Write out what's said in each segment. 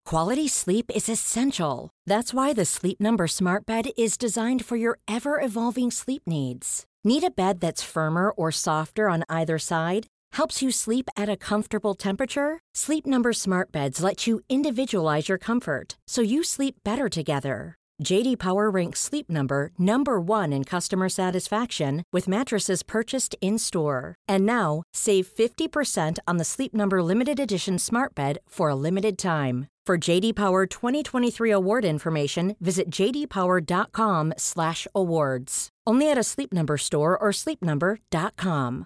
Quality sleep is essential. That's why the Sleep Number Smart Bed is designed for your ever-evolving sleep needs. Need a bed that's firmer or softer on either side? Helps you sleep at a comfortable temperature? Sleep Number Smart Beds let you individualize your comfort, so you sleep better together. J.D. Power ranks Sleep Number number 1 in customer satisfaction with mattresses purchased in-store. And now, save 50% on the Sleep Number Limited Edition Smart Bed for a limited time. For J.D. Power 2023 award information, visit jdpower.com/awards. Only at a Sleep Number store or sleepnumber.com.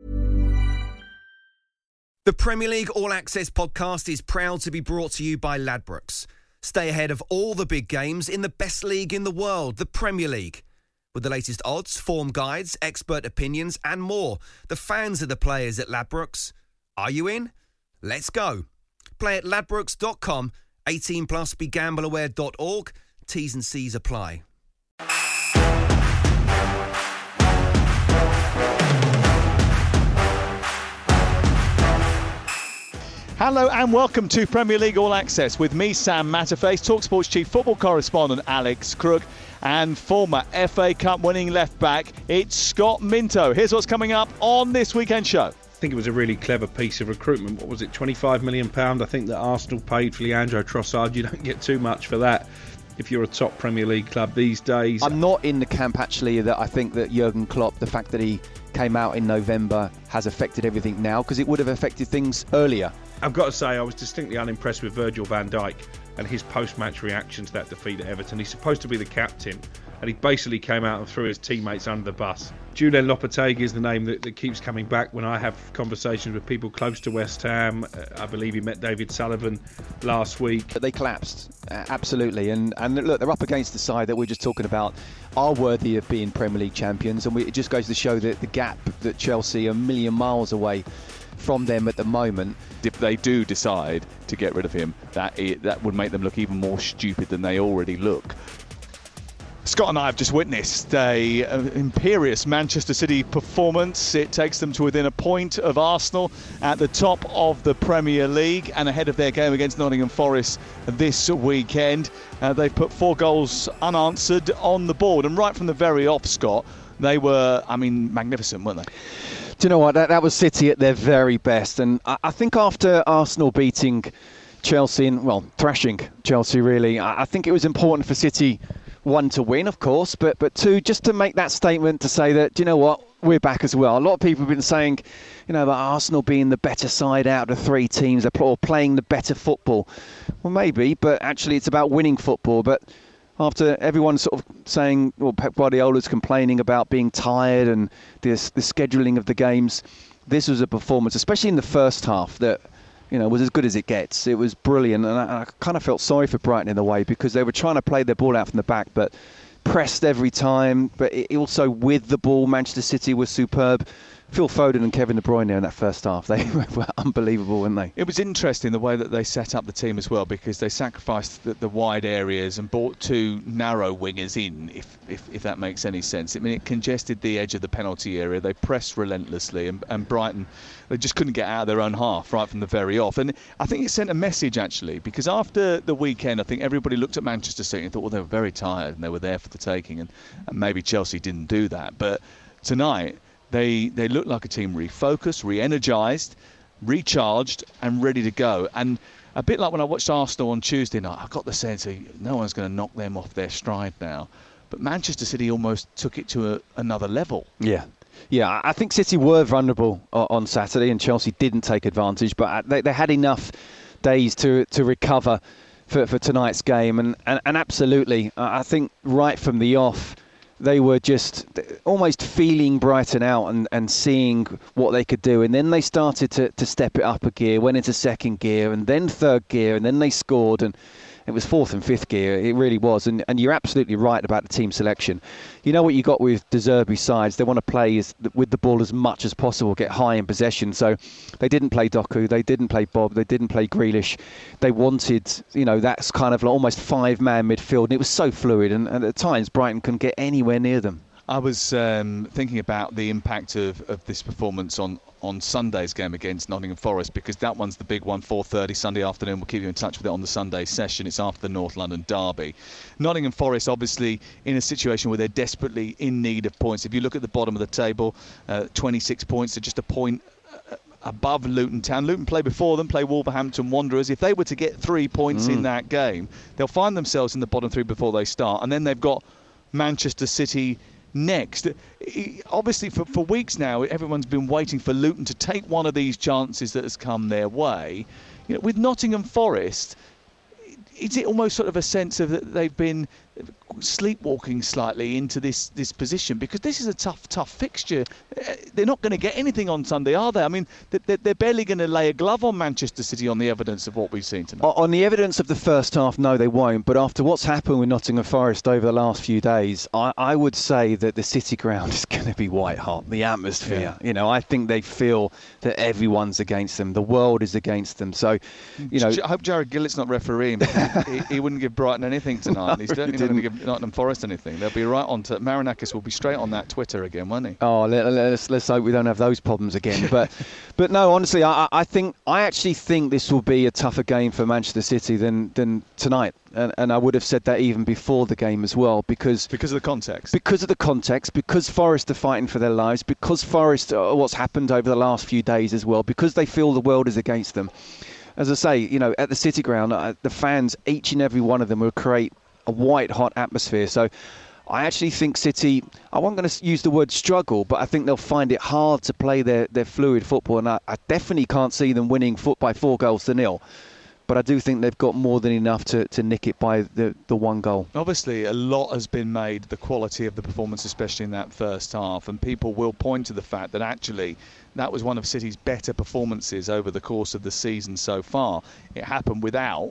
The Premier League All Access podcast is proud to be brought to you by Ladbrokes. Stay ahead of all the big games in the best league in the world, the Premier League. With the latest odds, form guides, expert opinions and more, the fans are the players at Ladbrokes. Are you in? Let's go. Play at ladbrokes.com, 18 plus, begambleaware.org. T's and C's apply. Hello and welcome to Premier League All Access with me, Sam Matterface, TalkSport's chief football correspondent Alex Crook, and former FA Cup winning left-back, it's Scott Minto. Here's what's coming up on this weekend show. I think it was a really clever piece of recruitment. What was it, £25 million? I think that Arsenal paid for Leandro Trossard. You don't get too much for that if you're a top Premier League club these days. I'm not in the camp, actually, that I think that Jurgen Klopp, the fact that he came out in November, has affected everything now, because it would have affected things earlier. I've got to say, I was distinctly unimpressed with Virgil van Dijk and his post-match reaction to that defeat at Everton. He's supposed to be the captain, and he basically came out and threw his teammates under the bus. Julen Lopetegui is the name that keeps coming back when I have conversations with people close to West Ham. I believe he met David Sullivan last week. But they collapsed, absolutely. And look, they're up against the side that we're just talking about are worthy of being Premier League champions. And it just goes to show that the gap that Chelsea are a million miles away from them at the moment. If they do decide to get rid of him, that would make them look even more stupid than they already look. Scott and I have just witnessed an imperious Manchester City performance. It takes them to within a point of Arsenal at the top of the Premier League and ahead of their game against Nottingham Forest this weekend. They've put 4 goals unanswered on the board, and right from the very off, Scott, they were, magnificent, weren't they? Do you know what? That was City at their very best. And I think after Arsenal beating Chelsea, thrashing Chelsea really, I think it was important for City, 1, to win, of course, but 2, just to make that statement to say that, do you know what, we're back as well. A lot of people have been saying, about Arsenal being the better side out of the 3 teams, or playing the better football. Well, maybe, but actually it's about winning football. But after everyone sort of saying, Pep Guardiola's complaining about being tired and the scheduling of the games, this was a performance, especially in the first half, that was as good as it gets. It was brilliant, and I kind of felt sorry for Brighton in a way, because they were trying to play their ball out from the back, but pressed every time. But also with the ball, Manchester City was superb. Phil Foden and Kevin De Bruyne in that first half, they were unbelievable, weren't they? It was interesting the way that they set up the team as well, because they sacrificed the wide areas and brought 2 narrow wingers in, if that makes any sense. It congested the edge of the penalty area. They pressed relentlessly, and Brighton, they just couldn't get out of their own half right from the very off. And I think it sent a message, actually, because after the weekend, I think everybody looked at Manchester City and thought, they were very tired and they were there for the taking, and maybe Chelsea didn't do that. But tonight, They look like a team refocused, re-energised, recharged and ready to go. And a bit like when I watched Arsenal on Tuesday night, I got the sense that no one's going to knock them off their stride now. But Manchester City almost took it to another level. Yeah, I think City were vulnerable on Saturday and Chelsea didn't take advantage. But they had enough days to recover for tonight's game. And absolutely, I think right from the off, they were just almost feeling Brighton out and seeing what they could do. And then they started to step it up a gear, went into second gear and then third gear, and then they scored. And it was fourth and fifth gear. It really was. And you're absolutely right about the team selection. You know what you got with De Zerbi sides? They want to play with the ball as much as possible, get high in possession. So they didn't play Doku, they didn't play Bob, they didn't play Grealish. They wanted, that's kind of like almost 5-man midfield. And it was so fluid. And at times, Brighton couldn't get anywhere near them. I was thinking about the impact of this performance on on Sunday's game against Nottingham Forest, because that one's the big one, 4:30 Sunday afternoon. We'll keep you in touch with it on the Sunday session. It's after the North London derby. Nottingham Forest obviously in a situation where they're desperately in need of points. If you look at the bottom of the table, 26 points, so just a point above Luton Town. Luton play before them, play Wolverhampton Wanderers. If they were to get 3 points in that game, they'll find themselves in the bottom three before they start. And then they've got Manchester City next. Obviously, for weeks now, everyone's been waiting for Luton to take one of these chances that has come their way. You know, with Nottingham Forest, is it almost sort of a sense of that they've been sleepwalking slightly into this position, because this is a tough fixture. They're not going to get anything on Sunday, are they? I mean, they're barely going to lay a glove on Manchester City on the evidence of what we've seen tonight. On the evidence of the first half, no, they won't. But after what's happened with Nottingham Forest over the last few days, I would say that the City ground is going to be white hot. The atmosphere, you know, I think they feel that everyone's against them. The world is against them. So, you know, I hope Jared Gillett's not refereeing. he wouldn't give Brighton anything tonight. He's certainly not going to give Nottingham Forest anything. They'll be right on to Marinakis. Will be straight on that Twitter again, won't he? Oh, let's hope we don't have those problems again. But no, honestly, I actually think this will be a tougher game for Manchester City than tonight. And I would have said that even before the game as well, because of the context. Because Forest are fighting for their lives, because Forest, what's happened over the last few days as well, because they feel the world is against them. As I say, you know, at the City ground, the fans, each and every one of them, will create a white-hot atmosphere. So I actually think City, I wasn't going to use the word struggle, but I think they'll find it hard to play their fluid football. And I definitely can't see them winning by 4 goals to 0. But I do think they've got more than enough to nick it by the 1 goal. Obviously, a lot has been made, the quality of the performance, especially in that first half. And people will point to the fact that actually that was one of City's better performances over the course of the season so far. It happened without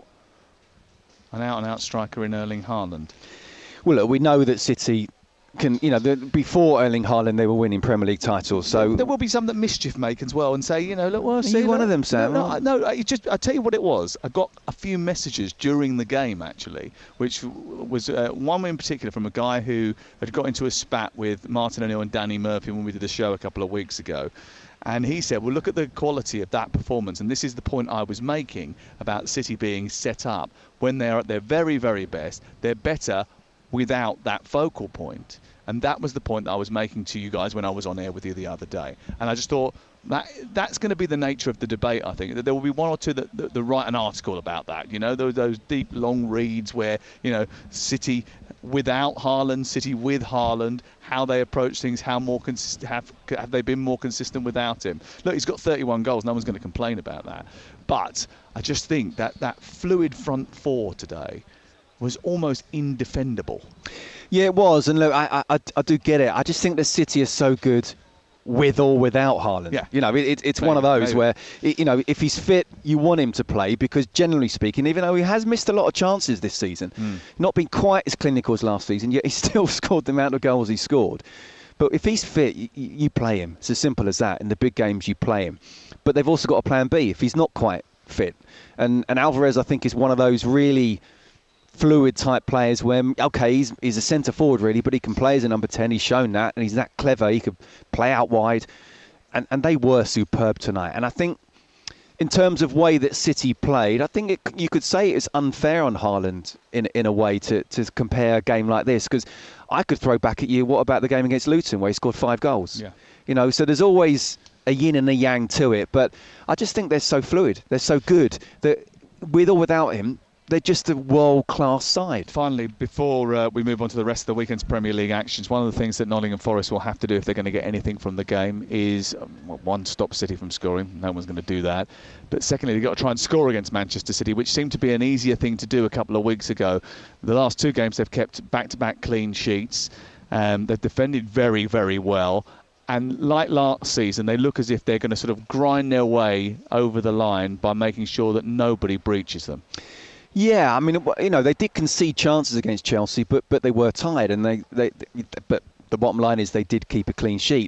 an out-and-out striker in Erling Haaland. Well, look, we know that City can, you know, before Erling Haaland, they were winning Premier League titles. So there will be some that mischief make as well and say, you know, look, well, see, one of them, Sam. No, I tell you what it was. I got a few messages during the game actually, which was one in particular from a guy who had got into a spat with Martin O'Neill and Danny Murphy when we did the show a couple of weeks ago. And he said, well, look at the quality of that performance. And this is the point I was making about City being set up. When they're at their very, very best, they're better without that focal point. And that was the point that I was making to you guys when I was on air with you the other day. And I just thought that's going to be the nature of the debate, I think. That there will be one or two that write an article about that. You know, those deep, long reads where, you know, City without Haaland, City with Haaland, how they approach things, how more have they been more consistent without him. Look, he's got 31 goals. No one's going to complain about that. But I just think that fluid front four today was almost indefendable. Yeah, it was. And look, I do get it. I just think the City is so good with or without Haaland. Yeah. You know, it's one of those where, you know, if he's fit, you want him to play, because generally speaking, even though he has missed a lot of chances this season, not been quite as clinical as last season, yet he still scored the amount of goals he scored. But if he's fit, you play him. It's as simple as that. In the big games, you play him. But they've also got a plan B if he's not quite fit. And Alvarez, I think, is one of those really fluid type players where, okay, he's a centre forward really, but he can play as a number 10. He's shown that, and he's that clever. He could play out wide, and they were superb tonight. And I think in terms of way that City played, I think you could say it's unfair on Haaland in a way to compare a game like this, because I could throw back at you, what about the game against Luton where he scored 5 goals? Yeah. You know, so there's always a yin and a yang to it, but I just think they're so fluid, they're so good that with or without him, they're just a world-class side. Finally, before we move on to the rest of the weekend's Premier League actions, one of the things that Nottingham Forest will have to do if they're going to get anything from the game is, one, stop City from scoring. No one's going to do that. But secondly, they've got to try and score against Manchester City, which seemed to be an easier thing to do a couple of weeks ago. The last 2 games, they've kept back-to-back clean sheets. They've defended very, very well. And like last season, they look as if they're going to sort of grind their way over the line by making sure that nobody breaches them. Yeah, I mean, you know, they did concede chances against Chelsea, but they were tired, and but the bottom line is they did keep a clean sheet.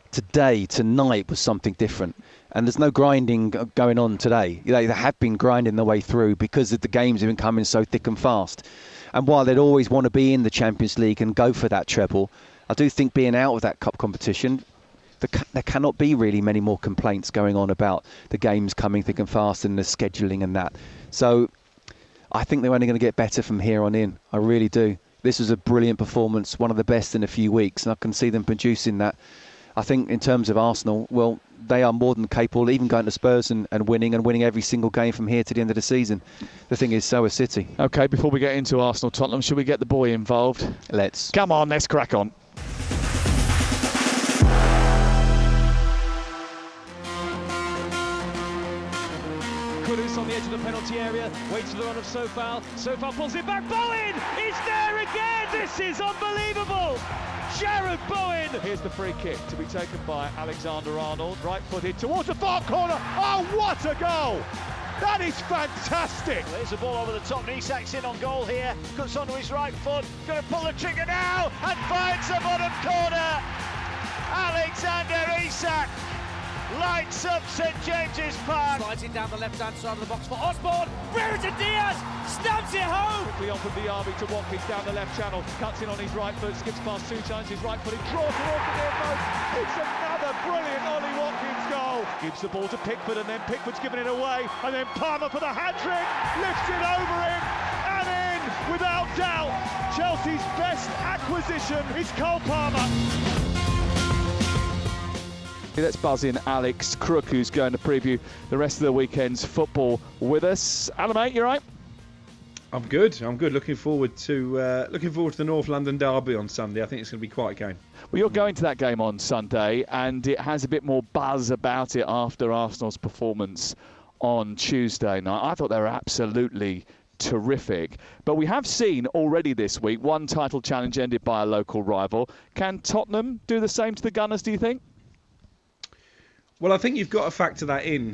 Tonight was something different, and there's no grinding going on today. They have been grinding their way through because the games have been coming so thick and fast. And while they'd always want to be in the Champions League and go for that treble, I do think being out of that cup competition there cannot be really many more complaints going on about the games coming thick and fast and the scheduling and that. So I think they're only going to get better from here on in. I really do. This was a brilliant performance, one of the best in a few weeks, and I can see them producing that. I think in terms of Arsenal, well, they are more than capable, even going to Spurs and winning every single game from here to the end of the season. The thing is, so is City. OK, before we get into Arsenal-Tottenham, should we get the boy involved? Let's. Come on, let's crack on. Kudus on the edge of the penalty area, waits for the run of Sofal. Sofal pulls it back. Bowen is there again. This is unbelievable. Jarrod Bowen. Here's the free kick to be taken by Alexander-Arnold, right-footed towards the far corner. Oh, what a goal! That is fantastic. There's the ball over the top. Isak's in on goal here. Cuts onto his right foot. Going to pull the trigger now and finds the bottom corner. Alexander Isak lights up St James's Park. Slides it down the left-hand side of the box for Osborne. Brereton Diaz stabs it home. Quickly on from Diaby to Watkins down the left channel. Cuts in on his right foot, skips past 2 times his right foot. He draws towards the near post. It's another brilliant Ollie Watkins goal. Gives the ball to Pickford and then Pickford's given it away. And then Palmer for the hat-trick. Lifts it over him. And in, without doubt, Chelsea's best acquisition is Cole Palmer. Let's buzz in Alex Crook, who's going to preview the rest of the weekend's football with us. Alan, mate, you all right? I'm good. Looking forward to the North London derby on Sunday. I think it's going to be quite a game. Well, you're going to that game on Sunday, and it has a bit more buzz about it after Arsenal's performance on Tuesday night. I thought they were absolutely terrific. But we have seen already this week one title challenge ended by a local rival. Can Tottenham do the same to the Gunners, do you think? Well, I think you've got to factor that in.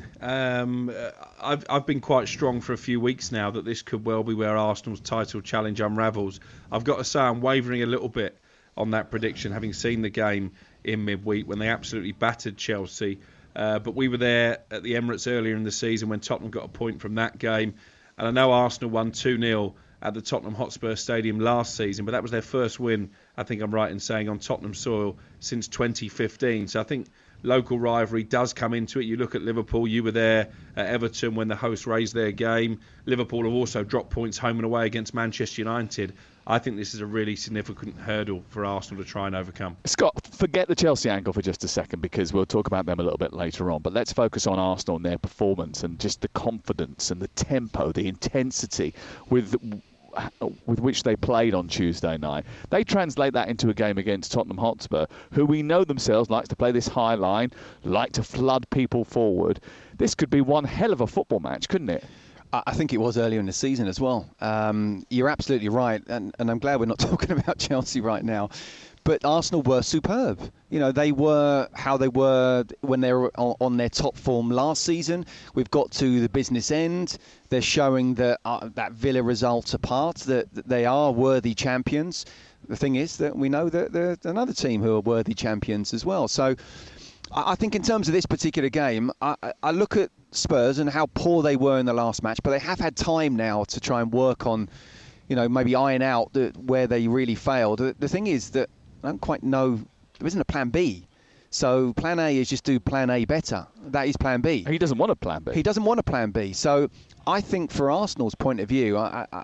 I've been quite strong for a few weeks now that this could well be where Arsenal's title challenge unravels. I've got to say I'm wavering a little bit on that prediction, having seen the game in midweek when they absolutely battered Chelsea. But we were there at the Emirates earlier in the season when Tottenham got a point from that game. And I know Arsenal won 2-0 at the Tottenham Hotspur Stadium last season, but that was their first win, I think I'm right in saying, on Tottenham soil since 2015. So I think local rivalry does come into it. You look at Liverpool, you were there at Everton when the hosts raised their game. Liverpool have also dropped points home and away against Manchester United. I think this is a really significant hurdle for Arsenal to try and overcome. Scott, forget the Chelsea angle for just a second because we'll talk about them a little bit later on. But let's focus on Arsenal and their performance and just the confidence and the tempo, the intensity with which they played on Tuesday night. They translate that into a game against Tottenham Hotspur, who we know themselves likes to play this high line, like to flood people forward. This could be one hell of a football match, couldn't it? I think it was earlier in the season as well. You're absolutely right, and I'm glad we're not talking about Chelsea right now. But Arsenal were superb. You know, they were how they were when they were on their top form last season. We've got to the business end. They're showing that Villa result apart, that they are worthy champions. The thing is that we know that there's another team who are worthy champions as well. So I think in terms of this particular game, I look at Spurs and how poor they were in the last match, but they have had time now to try and work on, you know, maybe iron out where they really failed. The thing is that I don't quite know, there isn't a plan B. So plan A is just do plan A better. That is plan B. He doesn't want a plan B. He doesn't want a plan B. So I think for Arsenal's point of view,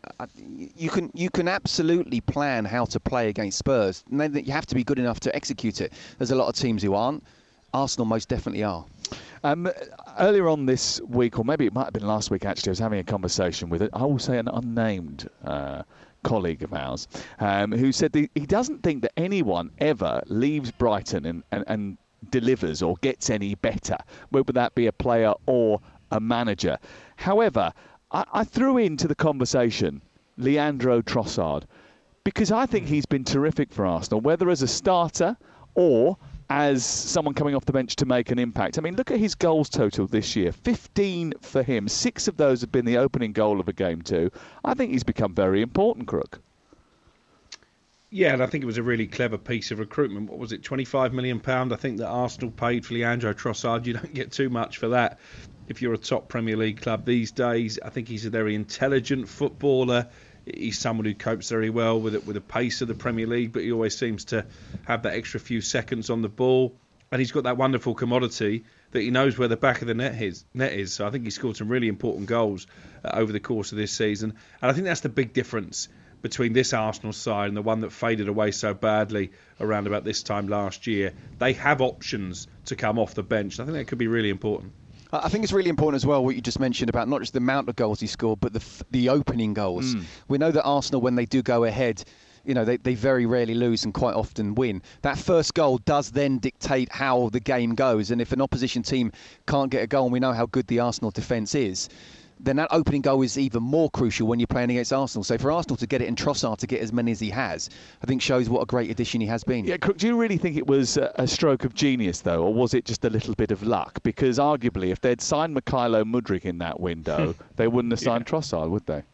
you can absolutely plan how to play against Spurs. And then you have to be good enough to execute it. There's a lot of teams who aren't. Arsenal most definitely are. Earlier on this week, or maybe it might have been last week actually, I was having a conversation with, I will say, an unnamed colleague of ours who said that he doesn't think that anyone ever leaves Brighton and delivers or gets any better, whether that be a player or a manager. However, I threw into the conversation Leandro Trossard because I think he's been terrific for Arsenal, whether as a starter or as someone coming off the bench to make an impact. I mean, look at his goals total this year. 15 for him. 6 of those have been the opening goal of a game too. I think he's become very important, Crook. Yeah, and I think it was a really clever piece of recruitment. What was it, £25 million? I think that Arsenal paid for Leandro Trossard. You don't get too much for that if you're a top Premier League club these days. I think he's a very intelligent footballer. He's someone who copes very well with the pace of the Premier League, but he always seems to have that extra few seconds on the ball. And he's got that wonderful commodity that he knows where the back of the net is. So I think he scored some really important goals over the course of this season. And I think that's the big difference between this Arsenal side and the one that faded away so badly around about this time last year. They have options to come off the bench. I think that could be really important. I think it's really important as well what you just mentioned about not just the amount of goals he scored, but the opening goals. We know that Arsenal, when they do go ahead, they very rarely lose and quite often win. That first goal does then dictate how the game goes. And if an opposition team can't get a goal, and we know how good the Arsenal defence is, then that opening goal is even more crucial when you're playing against Arsenal. So for Arsenal to get it and Trossard to get as many as he has, I think shows what a great addition he has been. Yeah, Crook, do you really think it was a stroke of genius, though, or was it just a little bit of luck? Because arguably, if they'd signed Mykhailo Mudryk in that window, they wouldn't have signed Trossard, would they?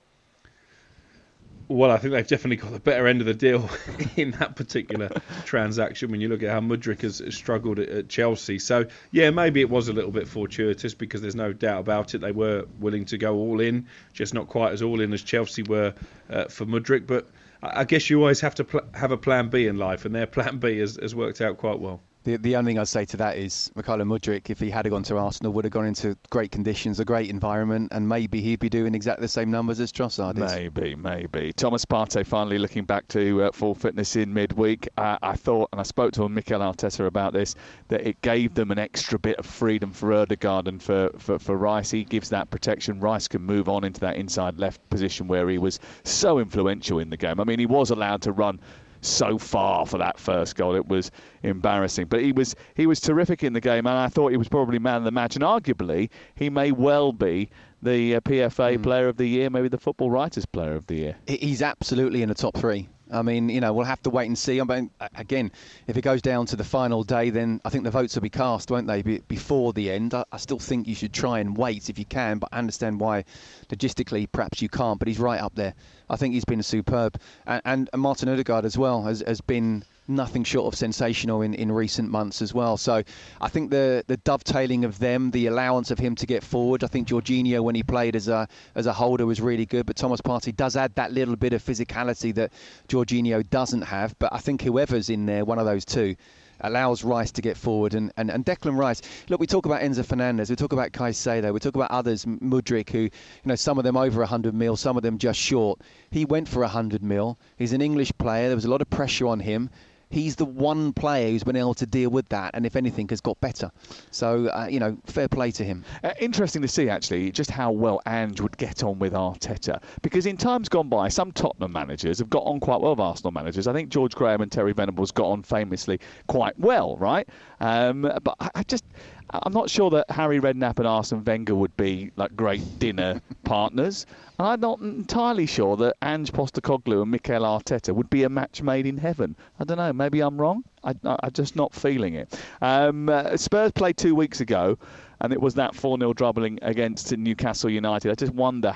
Well, I think they've definitely got the better end of the deal in that particular transaction when you look at how Mudryk has struggled at Chelsea. So, yeah, maybe it was a little bit fortuitous because there's no doubt about it. They were willing to go all in, just not quite as all in as Chelsea were for Mudryk. But I guess you always have to have a plan B in life, and their plan B has worked out quite well. The only thing I'd say to that is Mykhailo Mudryk, if he had gone to Arsenal, would have gone into great conditions, a great environment, and maybe he'd be doing exactly the same numbers as Trossard is. Maybe. Thomas Partey finally looking back to full fitness in midweek. I thought, and I spoke to Mikel Arteta about this, that it gave them an extra bit of freedom for Ødegaard and for Rice. He gives that protection. Rice can move on into that inside left position where he was so influential in the game. I mean, he was allowed to run so far for that first goal. It was embarrassing, but he was terrific in the game, and I thought he was probably man of the match, and arguably he may well be the PFA Player of the Year, maybe the Football Writers Player of the Year. He's absolutely in the top three. I mean, we'll have to wait and see. I mean, again, if it goes down to the final day, then I think the votes will be cast, won't they, before the end. I still think you should try and wait if you can, but I understand why logistically perhaps you can't, but he's right up there. I think he's been superb. And Martin Ødegaard as well has been nothing short of sensational in recent months as well. So I think the dovetailing of them, the allowance of him to get forward, I think Jorginho, when he played as a holder, was really good, but Thomas Partey does add that little bit of physicality that Jorginho doesn't have. But I think whoever's in there, one of those two, allows Rice to get forward. And Declan Rice, look, we talk about Enzo Fernandez, we talk about Caicedo, we talk about others, Mudryk, who, some of them over 100 mil, some of them just short. He went for 100 mil. He's an English player. There was a lot of pressure on him. He's the one player who's been able to deal with that, and if anything, has got better. So, fair play to him. Interesting to see, actually, just how well Ange would get on with Arteta. Because in times gone by, some Tottenham managers have got on quite well with Arsenal managers. I think George Graham and Terry Venables got on famously quite well, right? But I'm not sure that Harry Redknapp and Arsene Wenger would be like great dinner partners. And I'm not entirely sure that Ange Postecoglou and Mikel Arteta would be a match made in heaven. I don't know, maybe I'm wrong. I'm just not feeling it. Spurs played 2 weeks ago, and it was that 4-0 drubbling against Newcastle United. I just wonder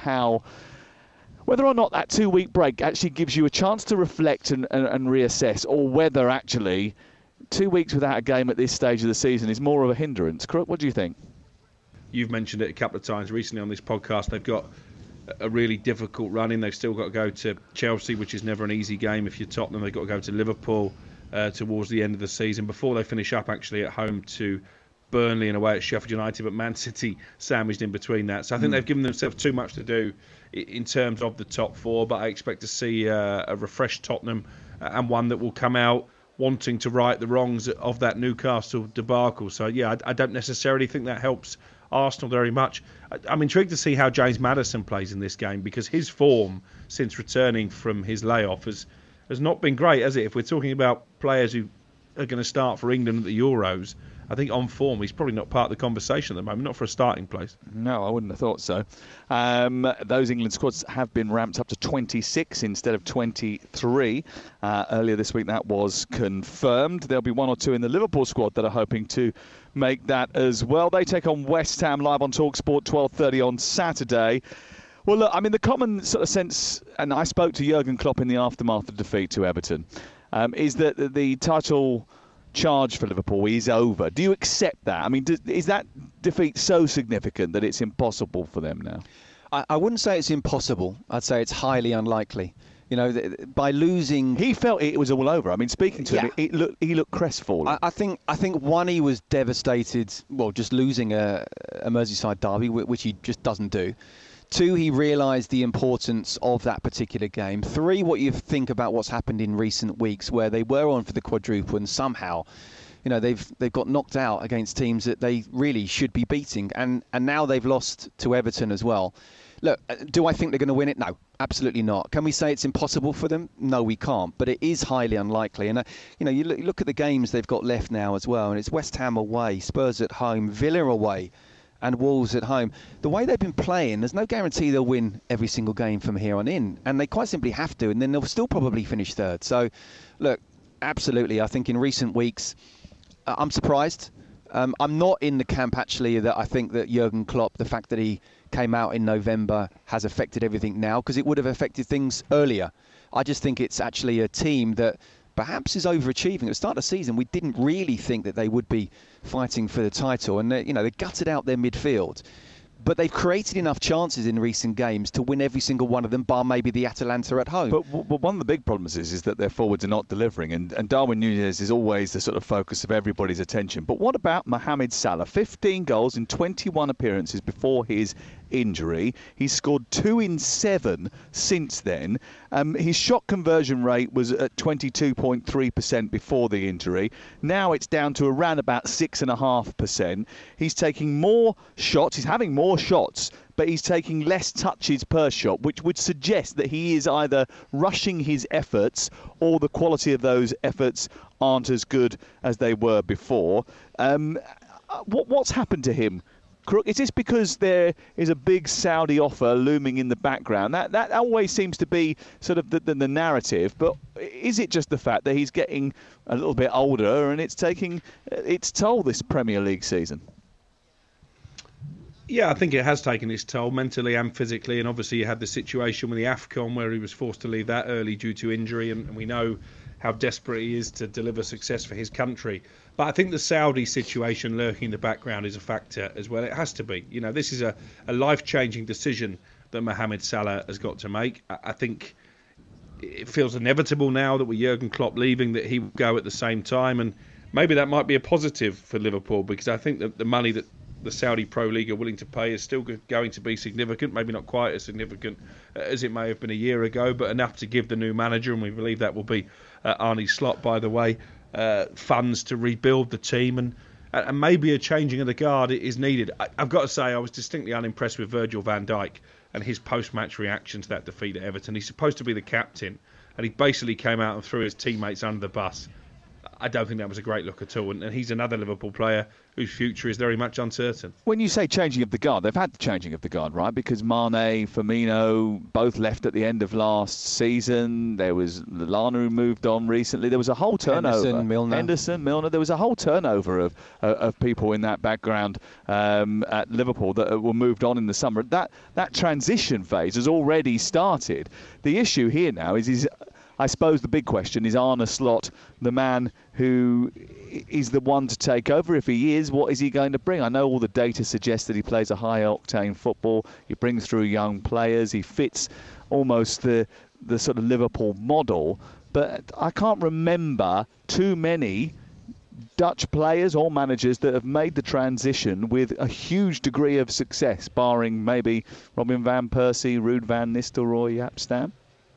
whether or not that 2-week break actually gives you a chance to reflect and reassess, or whether actually 2 weeks without a game at this stage of the season is more of a hindrance. Crook, what do you think? You've mentioned it a couple of times recently on this podcast. They've got a really difficult run in. They've still got to go to Chelsea, which is never an easy game if you're Tottenham. They've got to go to Liverpool towards the end of the season before they finish up actually at home to Burnley and away at Sheffield United, but Man City sandwiched in between that. So I think they've given themselves too much to do in terms of the top four, but I expect to see a refreshed Tottenham and one that will come out wanting to right the wrongs of that Newcastle debacle. So yeah, I don't necessarily think that helps Arsenal very much. I'm intrigued to see how James Maddison plays in this game, because his form since returning from his layoff has not been great, has it? If we're talking about players who are going to start for England at the Euros, I think on form he's probably not part of the conversation at the moment, not for a starting place. No, I wouldn't have thought so. Those England squads have been ramped up to 26 instead of 23. Earlier this week that was confirmed. There'll be one or two in the Liverpool squad that are hoping to make that as well. They take on West Ham live on TalkSport 12:30 on Saturday. Well, look, I mean, the common sort of sense, and I spoke to Jurgen Klopp in the aftermath of defeat to Everton, is that the title charge for Liverpool is over. Do you accept that? I mean, is that defeat so significant that it's impossible for them now? I wouldn't say it's impossible. I'd say it's highly unlikely. You know, by losing, he felt it was all over. I mean, speaking to him, he looked crestfallen. I think one, he was devastated. Well, just losing a Merseyside derby, which he just doesn't do. 2, he realised the importance of that particular game. 3, what you think about what's happened in recent weeks, where they were on for the quadruple and somehow, you know, they've got knocked out against teams that they really should be beating, and now they've lost to Everton as well. Look, do I think they're going to win it? No, absolutely not. Can we say it's impossible for them? No, we can't. But it is highly unlikely. And, you know, you look at the games they've got left now as well, and it's West Ham away, Spurs at home, Villa away, and Wolves at home. The way they've been playing, there's no guarantee they'll win every single game from here on in. And they quite simply have to, and then they'll still probably finish third. So, look, absolutely, I think in recent weeks, I'm surprised. I'm not in the camp, actually, that I think that Jurgen Klopp, the fact that he came out in November, has affected everything now, because it would have affected things earlier. I just think it's actually a team that perhaps is overachieving. At the start of the season, we didn't really think that they would be fighting for the title, and they gutted out their midfield. But they've created enough chances in recent games to win every single one of them, bar maybe the Atalanta at home. But one of the big problems is that their forwards are not delivering, and Darwin Núñez is always the sort of focus of everybody's attention. But what about Mohamed Salah? 15 goals in 21 appearances before his injury. He's scored 2 in 7 since then. His shot conversion rate was at 22.3% before the injury. Now it's down to around about 6.5%. He's taking more shots. He's having more shots, but he's taking less touches per shot, which would suggest that he is either rushing his efforts or the quality of those efforts aren't as good as they were before. What's happened to him? Crook, is this because there is a big Saudi offer looming in the background? That always seems to be sort of the narrative, but is it just the fact that he's getting a little bit older and it's taking its toll this Premier League season? Yeah, I think it has taken its toll mentally and physically, and obviously you had the situation with the AFCON where he was forced to leave that early due to injury, and we know how desperate he is to deliver success for his country. But I think the Saudi situation lurking in the background is a factor as well. It has to be. You know, this is a life-changing decision that Mohamed Salah has got to make. I think it feels inevitable now that with Jurgen Klopp leaving that he will go at the same time, and maybe that might be a positive for Liverpool, because I think that the money that the Saudi Pro League are willing to pay is still going to be significant, maybe not quite as significant as it may have been a year ago, but enough to give the new manager, and we believe that will be Arne Slot, by the way, funds to rebuild the team, and maybe a changing of the guard is needed. I've got to say, I was distinctly unimpressed with Virgil van Dijk and his post-match reaction to that defeat at Everton. He's supposed to be the captain, and he basically came out and threw his teammates under the bus. I don't think that was a great look at all, and he's another Liverpool player whose future is very much uncertain. When you say changing of the guard, they've had the changing of the guard, right? Because Mane, Firmino, both left at the end of last season. There was Lallana who moved on recently. There was a whole turnover. Henderson, Milner. There was a whole turnover of people in that background at Liverpool that were moved on in the summer. That transition phase has already started. The issue here now is I suppose the big question is Arne Slot, the man who is the one to take over. If he is, what is he going to bring? I know all the data suggests that he plays a high-octane football. He brings through young players. He fits almost the sort of Liverpool model. But I can't remember too many Dutch players or managers that have made the transition with a huge degree of success, barring maybe Robin van Persie, Ruud van Nistelrooy, Jaap Stam.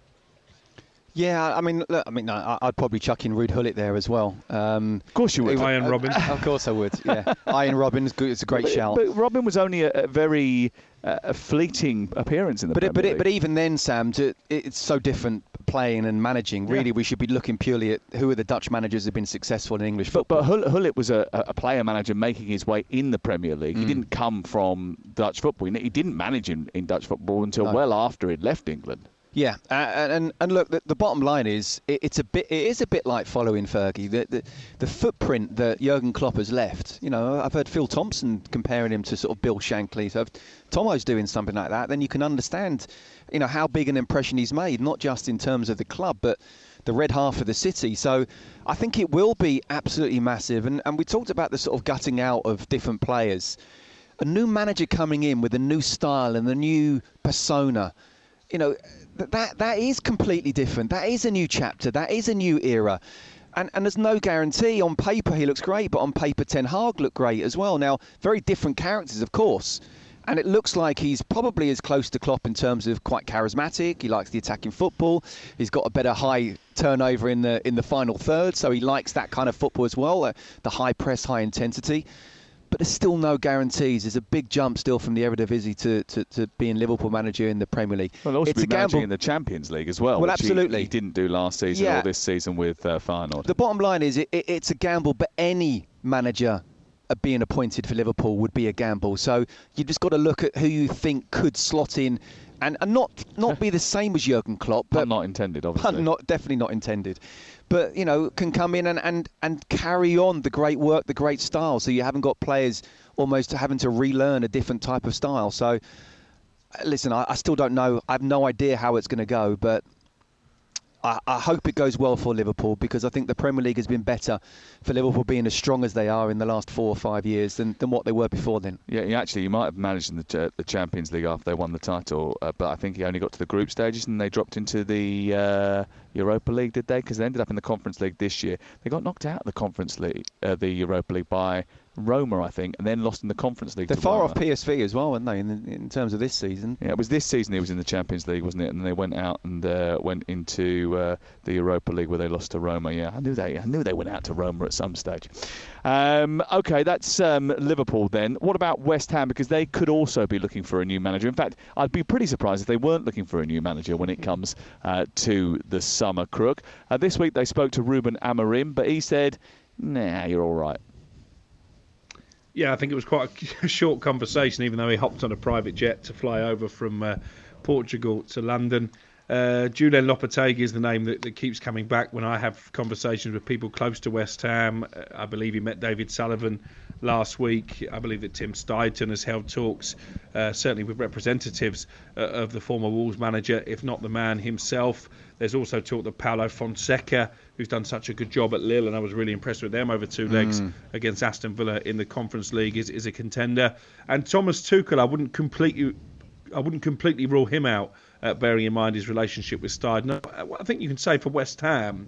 Yeah, I'd probably chuck in Ruud Gullit there as well. Of course you would. Iron Robin. Of course I would, yeah. Iron Robin is good. It's a great shout. But Robin was only a very fleeting appearance in the Premier League. But even then, Sam, it's so different playing and managing. Really, we should be looking purely at who are the Dutch managers who have been successful in English football. But Gullit was a player-manager making his way in the Premier League. He didn't come from Dutch football. He didn't manage in Dutch football until well after he'd left England. Yeah, and look, the bottom line is it is a bit like following Fergie. The footprint that Jurgen Klopp has left. You know, I've heard Phil Thompson comparing him to sort of Bill Shankly. So if Tomo's doing something like that, then you can understand, you know, how big an impression he's made, not just in terms of the club, but the red half of the city. So I think it will be absolutely massive. And we talked about the sort of gutting out of different players. A new manager coming in with a new style and a new persona. You know, that is completely different. That is a new chapter. That is a new era. And there's no guarantee. On paper, he looks great, but on paper, Ten Hag looked great as well. Now, very different characters, of course. And it looks like he's probably as close to Klopp in terms of quite charismatic. He likes the attacking football. He's got a better high turnover in the final third, so he likes that kind of football as well, the high press, high intensity. But there's still no guarantees. There's a big jump still from the Eredivisie to being Liverpool manager in the Premier League. Well, also be managing in the Champions League as well. Well, which absolutely. He didn't do last season or this season with Feyenoord. The bottom line is it's a gamble, but any manager being appointed for Liverpool would be a gamble. So you just got to look at who you think could slot in and not be the same as Jurgen Klopp. But pun not intended, obviously. Definitely not intended. But, can come in and carry on the great work, the great style. So you haven't got players almost having to relearn a different type of style. So, listen, I still don't know. I have no idea how it's going to go, but I hope it goes well for Liverpool, because I think the Premier League has been better for Liverpool being as strong as they are in the last 4 or 5 years than what they were before then. Yeah, you might have managed in the Champions League after they won the title, but I think he only got to the group stages and they dropped into the Europa League, did they? Because they ended up in the Conference League this year. They got knocked out of the Conference League, the Europa League, by Roma, I think, and then lost in the Conference League. They're to far Roma. off PSV as well, aren't they, in terms of this season? Yeah, it was this season he was in the Champions League, wasn't it? And they went out and went into the Europa League where they lost to Roma. Yeah, I knew they went out to Roma at some stage. Okay, that's Liverpool then. What about West Ham? Because they could also be looking for a new manager. In fact, I'd be pretty surprised if they weren't looking for a new manager when it comes to the summer, Crook. This week they spoke to Ruben Amorim, but he said, nah, you're all right. Yeah, I think it was quite a short conversation, even though he hopped on a private jet to fly over from Portugal to London. Julen Lopetegui is the name that keeps coming back when I have conversations with people close to West Ham. I believe he met David Sullivan last week. I believe that Tim Steidten has held talks, certainly with representatives of the former Wolves manager, if not the man himself. There's also talk that Paulo Fonseca, who's done such a good job at Lille, and I was really impressed with them over 2 legs against Aston Villa in the Conference League, is a contender. And Thomas Tuchel, I wouldn't completely rule him out, bearing in mind his relationship with Steidten. No, I think you can say for West Ham,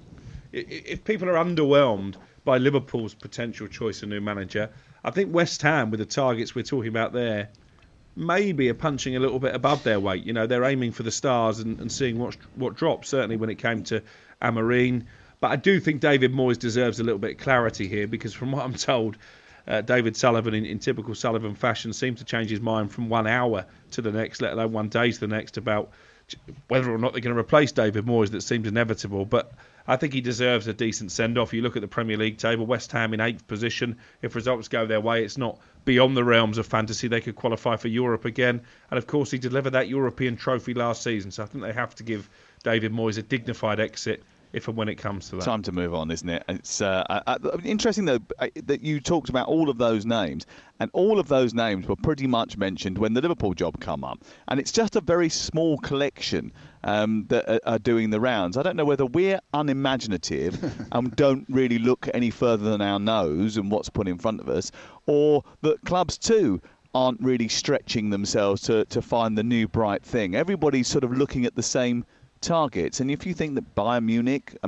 if people are underwhelmed by Liverpool's potential choice of new manager, I think West Ham, with the targets we're talking about there, maybe are punching a little bit above their weight. They're aiming for the stars and seeing what drops, certainly when it came to Amorim. But I do think David Moyes deserves a little bit of clarity here, because from what I'm told, David Sullivan, in typical Sullivan fashion, seemed to change his mind from 1 hour to the next, let alone 1 day to the next, about whether or not they're going to replace David Moyes. That seems inevitable. But I think he deserves a decent send-off. You look at the Premier League table, West Ham in 8th position. If results go their way, it's not beyond the realms of fantasy. They could qualify for Europe again. And, of course, he delivered that European trophy last season. So I think they have to give David Moyes a dignified exit if and when it comes to that. Time to move on, isn't it? It's interesting, though, that you talked about all of those names, and all of those names were pretty much mentioned when the Liverpool job come up. And it's just a very small collection that are doing the rounds. I don't know whether we're unimaginative and don't really look any further than our nose and what's put in front of us, or that clubs too aren't really stretching themselves to find the new bright thing. Everybody's sort of looking at the same targets. And if you think that Bayern Munich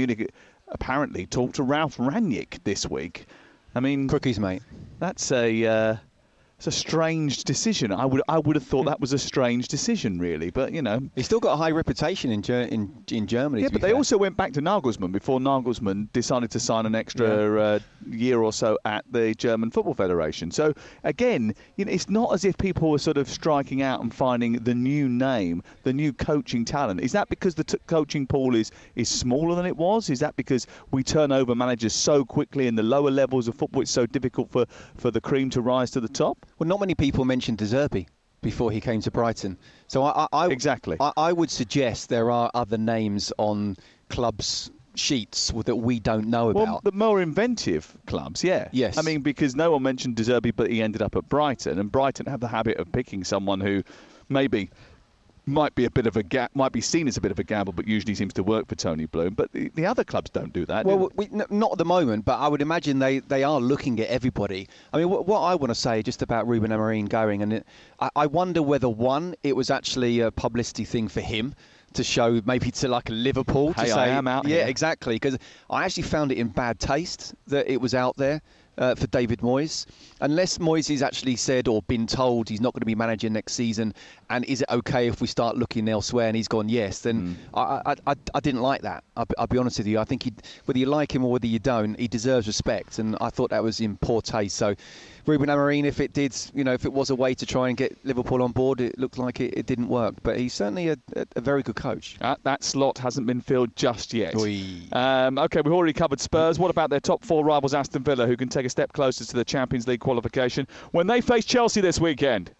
apparently talked to Ralf Rangnick this week. I mean, Crookies, mate. That's it's a strange decision. I would have thought that was a strange decision, really. But he's still got a high reputation in Germany. Yeah, but they also went back to Nagelsmann before Nagelsmann decided to sign an extra year or so at the German Football Federation. So again, it's not as if people were sort of striking out and finding the new name, the new coaching talent. Is that because the coaching pool is smaller than it was? Is that because we turn over managers so quickly in the lower levels of football? It's so difficult for the cream to rise to the top. Well, not many people mentioned De Zerbi before he came to Brighton. So I would suggest there are other names on clubs' sheets that we don't know about. Well, the more inventive clubs, yeah. Yes. I mean, because no one mentioned De Zerbi, but he ended up at Brighton, and Brighton have the habit of picking someone who maybe might be might be seen as a bit of a gamble, but usually seems to work for Tony Bloom. But the other clubs don't do that. Well, not at the moment, but I would imagine they are looking at everybody. I mean, what I want to say just about Ruben Amorim going, and I wonder whether, one, it was actually a publicity thing for him, to show maybe to like a Liverpool to hey, say, I am out here. Exactly, because I actually found it in bad taste that it was out there for David Moyes. Unless Moyes has actually said or been told he's not going to be managing next season, and is it okay if we start looking elsewhere, and he's gone yes, then I didn't like that. I'll be honest with you. I think whether you like him or whether you don't, he deserves respect, and I thought that was in poor taste. So Ruben Amorim, if it was a way to try and get Liverpool on board, it looked like it didn't work. But he's certainly a very good coach. That slot hasn't been filled just yet. Okay, we've already covered Spurs. What about their top 4 rivals, Aston Villa, who can take a step closer to the Champions League qualification when they face Chelsea this weekend?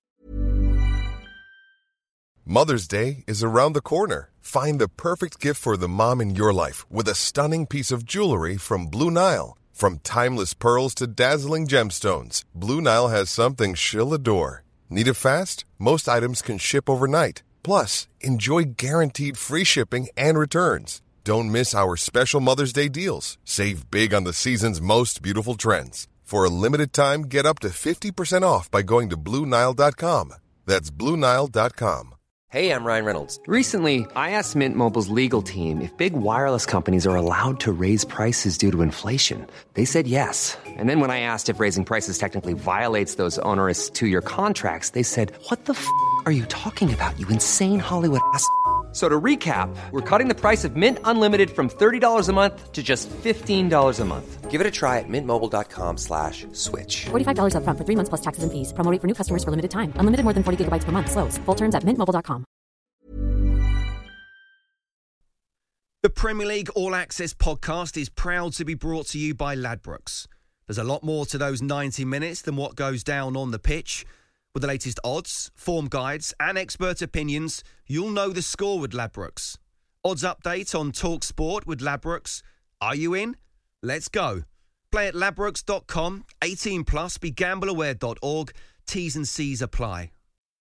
Mother's Day is around the corner. Find the perfect gift for the mom in your life with a stunning piece of jewelry from Blue Nile. From timeless pearls to dazzling gemstones, Blue Nile has something she'll adore. Need it fast? Most items can ship overnight. Plus, enjoy guaranteed free shipping and returns. Don't miss our special Mother's Day deals. Save big on the season's most beautiful trends. For a limited time, get up to 50% off by going to BlueNile.com. That's BlueNile.com. Hey, I'm Ryan Reynolds. Recently, I asked Mint Mobile's legal team if big wireless companies are allowed to raise prices due to inflation. They said yes. And then when I asked if raising prices technically violates those onerous 2-year contracts, they said, "What the f*** are you talking about, you insane Hollywood ass?" So to recap, we're cutting the price of Mint Unlimited from $30 a month to just $15 a month. Give it a try at mintmobile.com/switch. $45 up front for 3 months plus taxes and fees. Promo rate for new customers for limited time. Unlimited more than 40 gigabytes per month. Slows full terms at mintmobile.com. The Premier League All Access podcast is proud to be brought to you by Ladbrokes. There's a lot more to those 90 minutes than what goes down on the pitch. With the latest odds, form guides and expert opinions, you'll know the score with Ladbrokes. Odds update on TalkSport with Ladbrokes. Are you in? Let's go. Play at ladbrokes.com, 18 plus, begambleaware.org. T's and C's apply.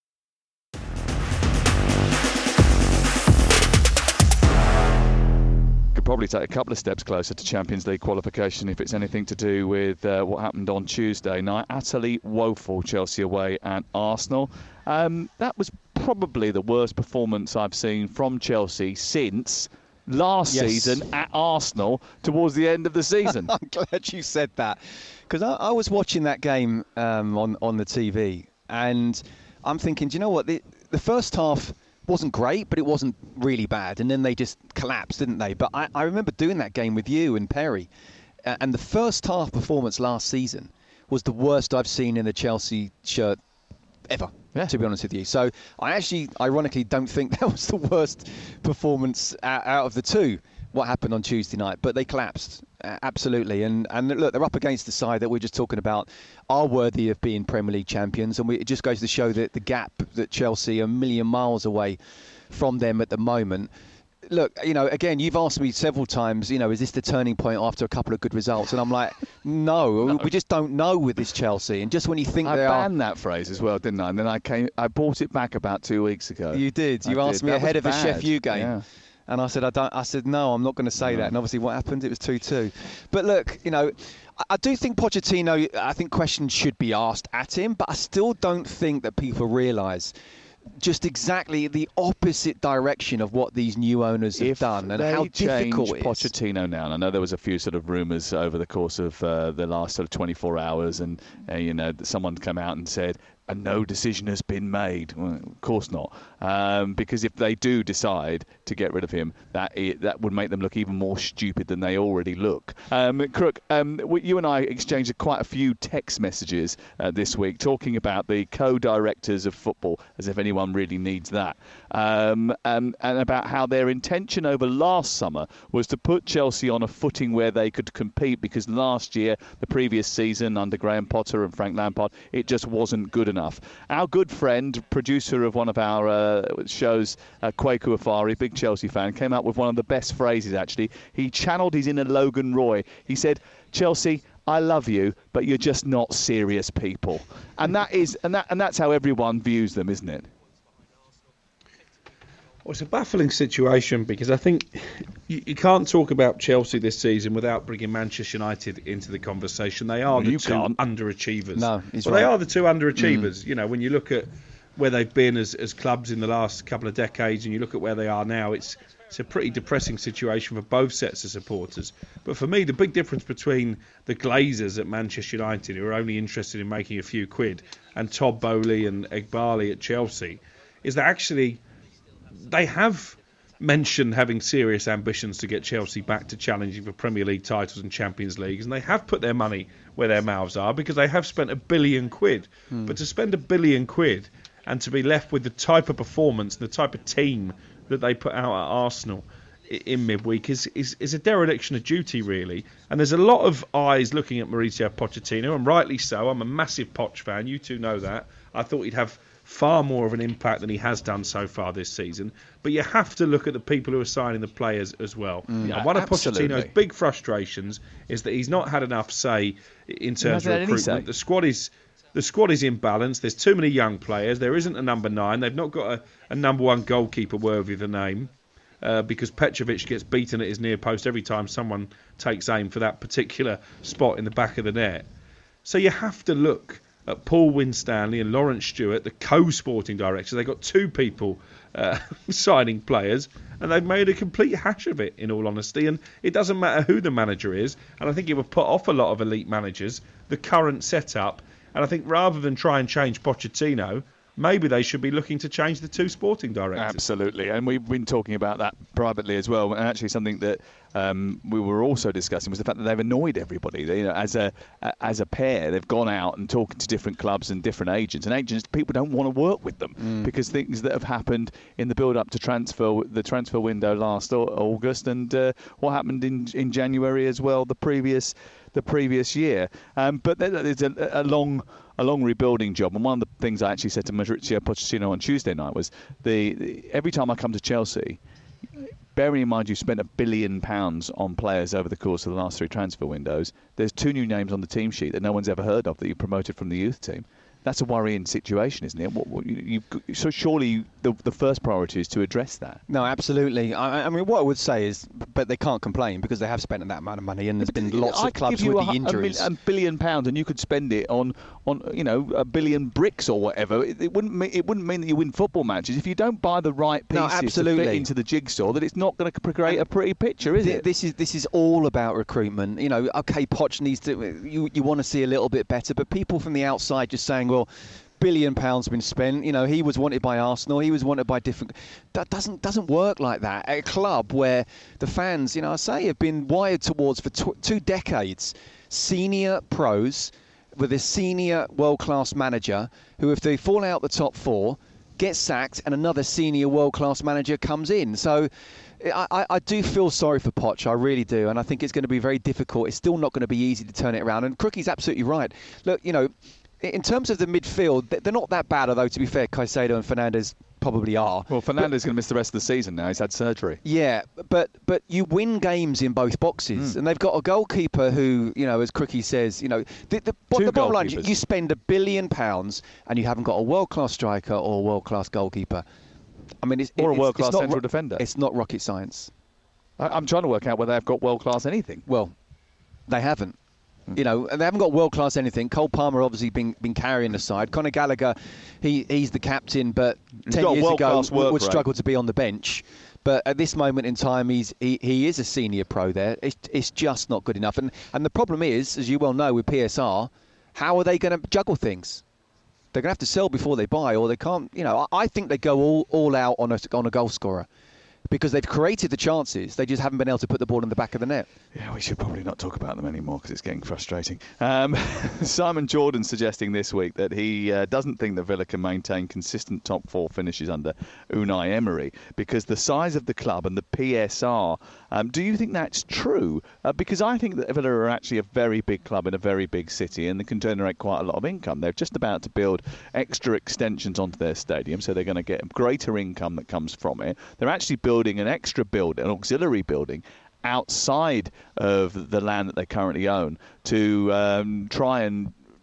Could probably take a couple of steps closer to Champions League qualification if it's anything to do with what happened on Tuesday night. Utterly woeful Chelsea away at Arsenal. That was probably the worst performance I've seen from Chelsea since last season at Arsenal towards the end of the season. I'm glad you said that, because I was watching that game on the TV, and I'm thinking, do you know what? The first half wasn't great, but it wasn't really bad. And then they just collapsed, didn't they? But I remember doing that game with you and Perry. And the first half performance last season was the worst I've seen in a Chelsea shirt ever, to be honest with you. So I actually, ironically, don't think that was the worst performance out of the two, what happened on Tuesday night. But they collapsed, absolutely. And look, they're up against the side that we're just talking about are worthy of being Premier League champions. And it just goes to show that the gap that Chelsea are a million miles away from them at the moment. Look, again, you've asked me several times, is this the turning point after a couple of good results? And I'm like, no, we just don't know with this Chelsea. And just when you think I banned that phrase as well, didn't I? And then I brought it back about 2 weeks ago. You did. You asked me ahead of a Chef U game. Yeah. And I said, no, I'm not going to say that. And obviously what happened? It was 2-2. But look, I do think Pochettino, I think questions should be asked at him, but I still don't think that people realise just exactly the opposite direction of what these new owners have done and how difficult it is. Pochettino now, and I know there was a few sort of rumours over the course of the last sort of 24 hours, and someone come out and said no decision has been made. Well, of course not, because if they do decide to get rid of him, that would make them look even more stupid than they already look. Crook, you and I exchanged quite a few text messages this week talking about the co-directors of football, as if anyone really needs that, and about how their intention over last summer was to put Chelsea on a footing where they could compete, because last year, the previous season under Graham Potter and Frank Lampard, it just wasn't good enough. Our good friend, producer of one of our shows, Kwaku Afari, big Chelsea fan, came up with one of the best phrases, actually. He channeled his inner Logan Roy. He said, "Chelsea, I love you, but you're just not serious people." And that's how everyone views them, isn't it? Well, it's a baffling situation, because I think you can't talk about Chelsea this season without bringing Manchester United into the conversation. They are the two underachievers. No, they are the two underachievers. When you look at where they've been as clubs in the last couple of decades, and you look at where they are now, it's a pretty depressing situation for both sets of supporters. But for me, the big difference between the Glazers at Manchester United, who are only interested in making a few quid, and Todd Boehly and Eghbali at Chelsea, is that actually they have mentioned having serious ambitions to get Chelsea back to challenging for Premier League titles and Champions Leagues, and they have put their money where their mouths are because they have spent £1 billion. But to spend £1 billion and to be left with the type of performance, the type of team that they put out at Arsenal in midweek is a dereliction of duty, really. And there's a lot of eyes looking at Mauricio Pochettino, and rightly so. I'm a massive Poch fan. You two know that. I thought he'd have far more of an impact than he has done so far this season. But you have to look at the people who are signing the players as well. And one of Pochettino's big frustrations is that he's not had enough say in terms of recruitment. The squad is imbalanced. There's too many young players. There isn't a number 9. They've not got a number 1 goalkeeper worthy of the name because Petrovic gets beaten at his near post every time someone takes aim for that particular spot in the back of the net. So you have to look at Paul Winstanley and Lawrence Stewart, the co-sporting directors. They've got 2 people signing players, and they've made a complete hash of it, in all honesty. And it doesn't matter who the manager is, and I think it would put off a lot of elite managers, the current setup. And I think rather than try and change Pochettino, maybe they should be looking to change the 2 sporting directors. Absolutely, and we've been talking about that privately as well. And actually, something that we were also discussing was the fact that they've annoyed everybody. As a pair, they've gone out and talking to different clubs and different agents. And agents, people don't want to work with them because things that have happened in the build-up to the transfer window last August, and what happened in January as well, the previous year. But there's a long rebuilding job. And one of the things I actually said to Mauricio Pochettino on Tuesday night was every time I come to Chelsea, bearing in mind you spent £1 billion on players over the course of the last 3 transfer windows, there's 2 new names on the team sheet that no one's ever heard of that you promoted from the youth team. That's a worrying situation, isn't it? So surely the first priority is to address that. No, absolutely. I mean, what I would say is, but they can't complain because they have spent that amount of money, and there's been lots of clubs with the injuries. £1 billion, and you could spend it on 1 billion bricks or whatever. It wouldn't mean that you win football matches if you don't buy the right pieces to fit into the jigsaw. That it's not going to create a pretty picture, is it? This is all about recruitment. Okay, Poch needs to. You want to see a little bit better, but people from the outside just saying, well, £1 billion been spent. He was wanted by Arsenal. He was wanted by different. That doesn't work like that at a club where the fans, I say, have been wired towards for 2 decades. Senior pros with a senior world-class manager who, if they fall out the top 4, gets sacked, and another senior world-class manager comes in. So I do feel sorry for Poch, I really do, and I think it's going to be very difficult. It's still not going to be easy to turn it around. And Crookie's absolutely right. Look, in terms of the midfield, they're not that bad, although, to be fair, Caicedo and Fernandes probably are. Well, Fernandes is going to miss the rest of the season now. He's had surgery. Yeah, but you win games in both boxes. And they've got a goalkeeper who, as Crookie says, the bottom line, you spend £1 billion and you haven't got a world-class striker or a world-class goalkeeper. I mean, a world-class central defender. It's not rocket science. I'm trying to work out whether they've got world-class anything. Well, they haven't. They haven't got world-class anything. Cole Palmer obviously been carrying the side. Conor Gallagher, he's the captain, but 10 years ago would struggle to be on the bench. But at this moment in time, he is a senior pro there. It's just not good enough. And the problem is, as you well know, with PSR, how are they going to juggle things? They're going to have to sell before they buy, or they can't. I think they go all out on a goal scorer. Because they've created the chances, they just haven't been able to put the ball in the back of the net. Yeah, we should probably not talk about them anymore because it's getting frustrating. Simon Jordan suggesting this week that he doesn't think that Villa can maintain consistent top 4 finishes under Unai Emery because the size of the club and the PSR. Do you think that's true? Because I think that Villa are actually a very big club in a very big city and they can generate quite a lot of income. They're just about to build extra extensions onto their stadium, so they're going to get greater income that comes from it. They're actually building an extra building, an auxiliary building outside of the land that they currently own to try and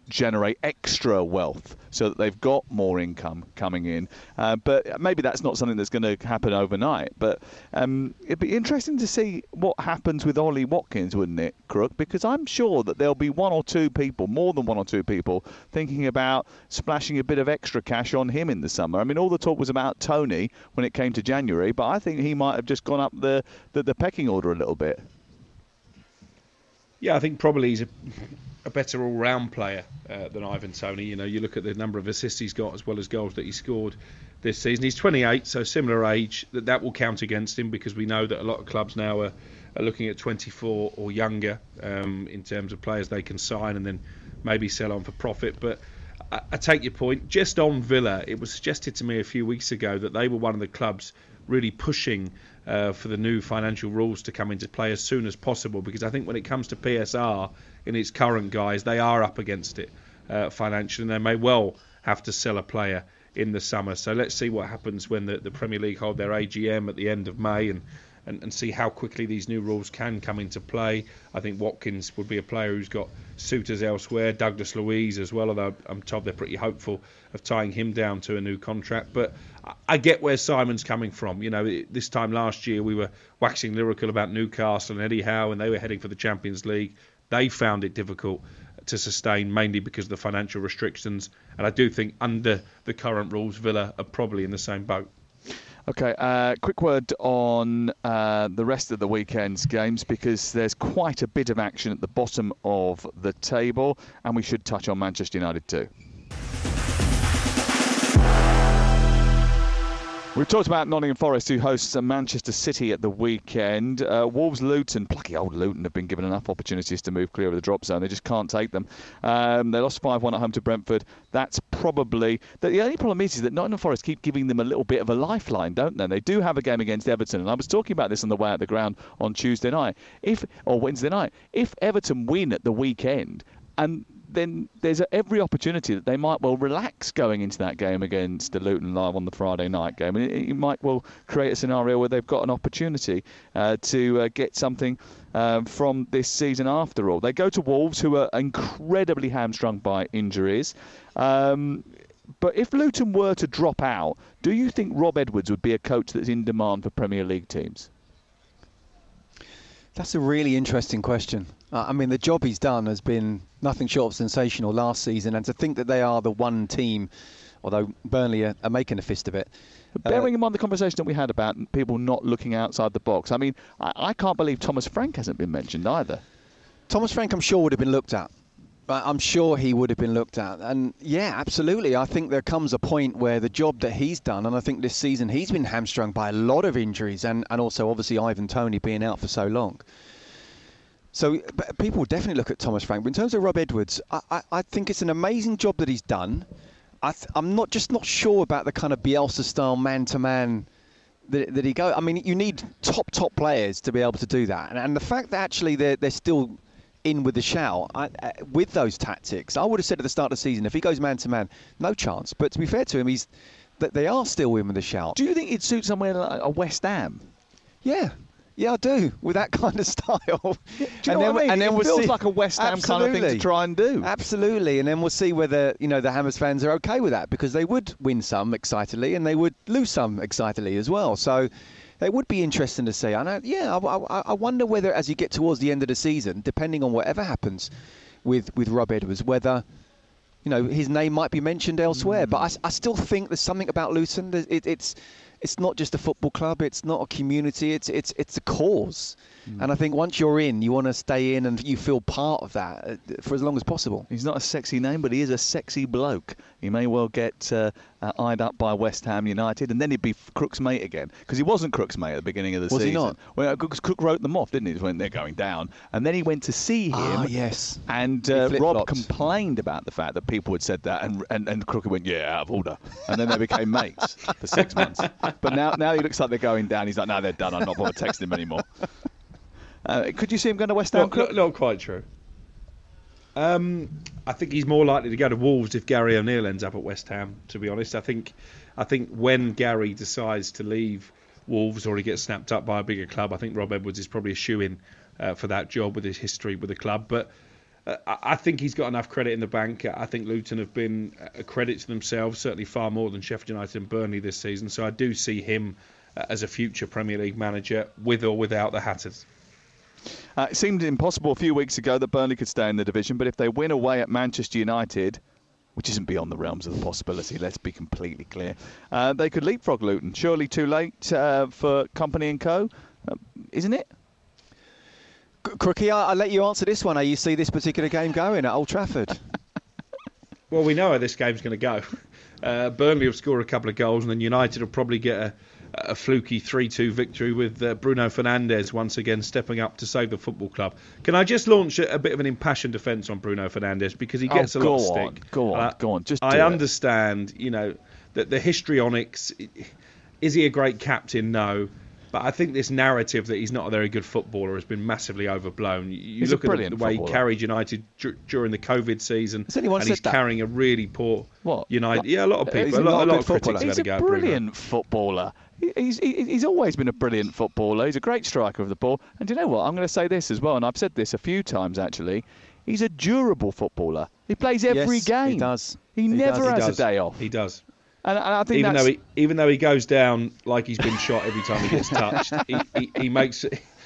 generate extra wealth so that they've got more income coming in. But maybe that's not something that's going to happen overnight. But it'd be interesting to see what happens with Ollie Watkins, wouldn't it, Crook? Because I'm sure that there'll be one or two people, more than one or two people, thinking about splashing a bit of extra cash on him in the summer. I mean, all the talk was about Tony when it came to January, but I think he might have just gone up the pecking order a little bit. Yeah, I think probably he's a better all-round player than Ivan Toney. You know, you look at the number of assists he's got as well as goals that he scored this season. He's 28, so similar age. That will count against him because we know that a lot of clubs now are looking at 24 or younger in terms of players they can sign and then maybe sell on for profit. But I take your point. Just on Villa, it was suggested to me a few weeks ago that they were one of the clubs really pushing for the new financial rules to come into play as soon as possible, because I think when it comes to PSR in its current guise, they are up against it financially, and they may well have to sell a player in the summer. So let's see what happens when the Premier League hold their AGM at the end of May and see how quickly these new rules can come into play. I think Watkins would be a player who's got suitors elsewhere, Douglas Luiz as well, although I'm told they're pretty hopeful of tying him down to a new contract. But I get where Simon's coming from. You know, this time last year we were waxing lyrical about Newcastle and Eddie Howe, and they were heading for the Champions League. They found it difficult to sustain, mainly because of the financial restrictions. And I do think under the current rules, Villa are probably in the same boat. Okay, quick word on the rest of the weekend's games, because there's quite a bit of action at the bottom of the table, and we should touch on Manchester United too. We've talked about Nottingham Forest, who hosts Manchester City at the weekend. Wolves, Luton, plucky old Luton, have been given enough opportunities to move clear of the drop zone. They just can't take them. They lost 5-1 at home to Brentford. That's probably... The only problem is that Nottingham Forest keep giving them a little bit of a lifeline, don't they? They do have a game against Everton, and I was talking about this on the way out the ground on Tuesday night, or Wednesday night. If Everton win at the weekend, and then there's every opportunity that they might well relax going into that game against the Luton Live on the Friday night game. And it might well create a scenario where they've got an opportunity to get something from this season after all. They go to Wolves, who are incredibly hamstrung by injuries. But if Luton were to drop out, do you think Rob Edwards would be a coach that's in demand for Premier League teams? That's a really interesting question. I mean, the job he's done has been nothing short of sensational last season, and to think that they are the one team, although Burnley are making a fist of it. Bearing in mind the conversation that we had about people not looking outside the box, I mean, I can't believe Thomas Frank hasn't been mentioned either. Thomas Frank, I'm sure, would have been looked at. I'm sure he would have been looked at. And yeah, absolutely. I think there comes a point where the job that he's done, and I think this season he's been hamstrung by a lot of injuries, and also obviously Ivan Toney being out for so long. So people will definitely look at Thomas Frank. But in terms of Rob Edwards, I think it's an amazing job that he's done. I'm not sure about the kind of Bielsa-style man-to-man that he goes. I mean, you need top players to be able to do that. And the fact that actually they're still in with the shout, with those tactics, I would have said at the start of the season, if he goes man-to-man, no chance. But to be fair to him, they are still in with the shout. Do you think it'd suit somewhere like a West Ham? Yeah, I do, with that kind of style. Do you know what I mean? And then it feels like a West Ham kind of thing to try and do. Absolutely, and then we'll see whether the Hammers fans are okay with that, because they would win some excitedly and they would lose some excitedly as well. So it would be interesting to see. I wonder whether, as you get towards the end of the season, depending on whatever happens with Rob Edwards, whether his name might be mentioned elsewhere. But I still think there's something about Luton. It's not just a football club. It's not a community. It's a cause. And I think once you're in, you want to stay in and you feel part of that for as long as possible. He's not a sexy name, but he is a sexy bloke. He may well get eyed up by West Ham United, and then he'd be Crook's mate again, because he wasn't Crook's mate at the beginning of the season. Was he not? Well, because Crook wrote them off, didn't he, when they're going down. And then he went to see him. Yes. And Rob complained about the fact that people had said that, and Crook went, out of order. And then they became mates for 6 months. But now he looks like they're going down. He's like, no, they're done. I'm not going to text him anymore. Could you see him going to West Ham? Not quite true. I think he's more likely to go to Wolves if Gary O'Neill ends up at West Ham, to be honest. I think when Gary decides to leave Wolves or he gets snapped up by a bigger club, I think Rob Edwards is probably a shoo-in for that job with his history with the club. But I think he's got enough credit in the bank. I think Luton have been a credit to themselves, certainly far more than Sheffield United and Burnley this season. So I do see him as a future Premier League manager, with or without the Hatters. It seemed impossible a few weeks ago that Burnley could stay in the division, but if they win away at Manchester United, which isn't beyond the realms of the possibility, let's be completely clear, they could leapfrog Luton. Surely too late for Company & Co., isn't it? Crookie, I'll let you answer this one. How you see this particular game going at Old Trafford? Well, we know how this game's going to go. Burnley will score a couple of goals, and then United will probably get a fluky 3-2 victory with Bruno Fernandes once again stepping up to save the football club. Can I just launch a bit of an impassioned defence on Bruno Fernandes, because he gets a lot of stick. Go on. Just I understand, that the histrionics. Is he a great captain? No. But I think this narrative that he's not a very good footballer has been massively overblown. You look at the way he carried United during the COVID season, and he's carrying a really poor United. Yeah, a lot of people, a lot of critics he's let it go. He's a brilliant footballer. He's always been a brilliant footballer. He's a great striker of the ball. And do you know what? I'm going to say this as well, and I've said this a few times actually. He's a durable footballer. He plays every game. He does. He never has a day off. He does. And I think even though he goes down like he's been shot every time he gets touched, he makes,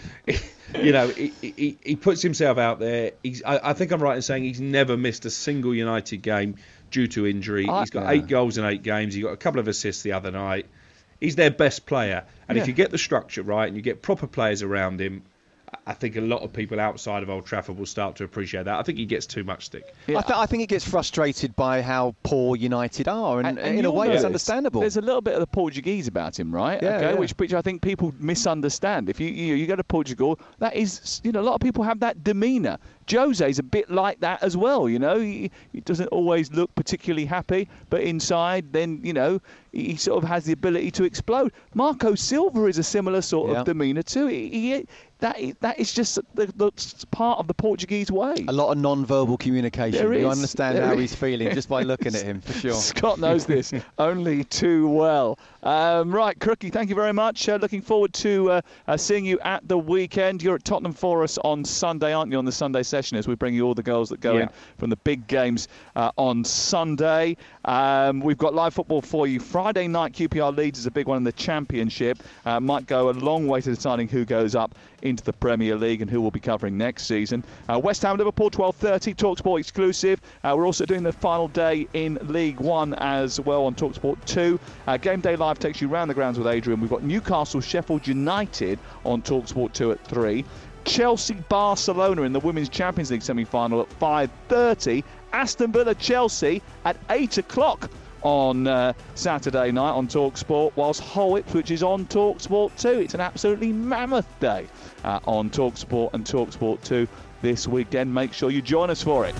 he puts himself out there. I think I'm right in saying he's never missed a single United game due to injury. He's got 8 goals in 8 games. He got a couple of assists the other night. He's their best player, and if you get the structure right and you get proper players around him, I think a lot of people outside of Old Trafford will start to appreciate that. I think he gets too much stick. Yeah. I think he gets frustrated by how poor United are, and in a way it's understandable. There's a little bit of the Portuguese about him, right? Yeah. Which I think people misunderstand. If you go to Portugal, that is, a lot of people have that demeanour. Jose's a bit like that as well, He doesn't always look particularly happy, but inside, then, he sort of has the ability to explode. Marco Silva is a similar sort of demeanour too. That is just the part of the Portuguese way. A lot of non-verbal communication. You understand how he's feeling just by looking at him, for sure. Scott knows this only too well. Right, Crookie, thank you very much. Looking forward to seeing you at the weekend. You're at Tottenham Forest on Sunday, aren't you, on the Sunday session, as we bring you all the goals that go in from the big games on Sunday. We've got live football for you. Friday night, QPR Leeds is a big one in the Championship. Might go a long way to deciding who goes up into the Premier League and who we'll be covering next season. West Ham Liverpool 12:30, TalkSport exclusive. We're also doing the final day in League One as well on TalkSport 2. Game Day Live takes you round the grounds with Adrian. We've got Newcastle Sheffield United on TalkSport 2 at 3. Chelsea Barcelona in the Women's Champions League semi-final at 5:30. Aston Villa Chelsea at 8 o'clock on Saturday night on TalkSport, whilst Hull Ipswich is on TalkSport 2. It's an absolutely mammoth day on TalkSport and TalkSport 2 this weekend. Make sure you join us for it.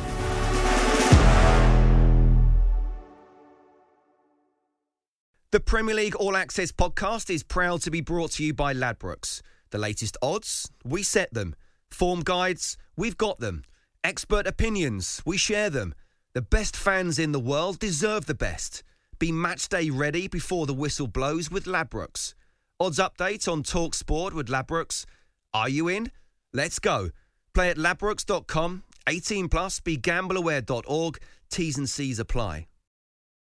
The Premier League All Access podcast is proud to be brought to you by Ladbrokes. The latest odds, we set them. Form guides, we've got them. Expert opinions, we share them. The best fans in the world deserve the best. Be match day ready before the whistle blows with Ladbrokes. Odds update on TalkSport with Ladbrokes. Are you in? Let's go. Play at ladbrokes.com. 18+, begambleaware.org. T's and C's apply.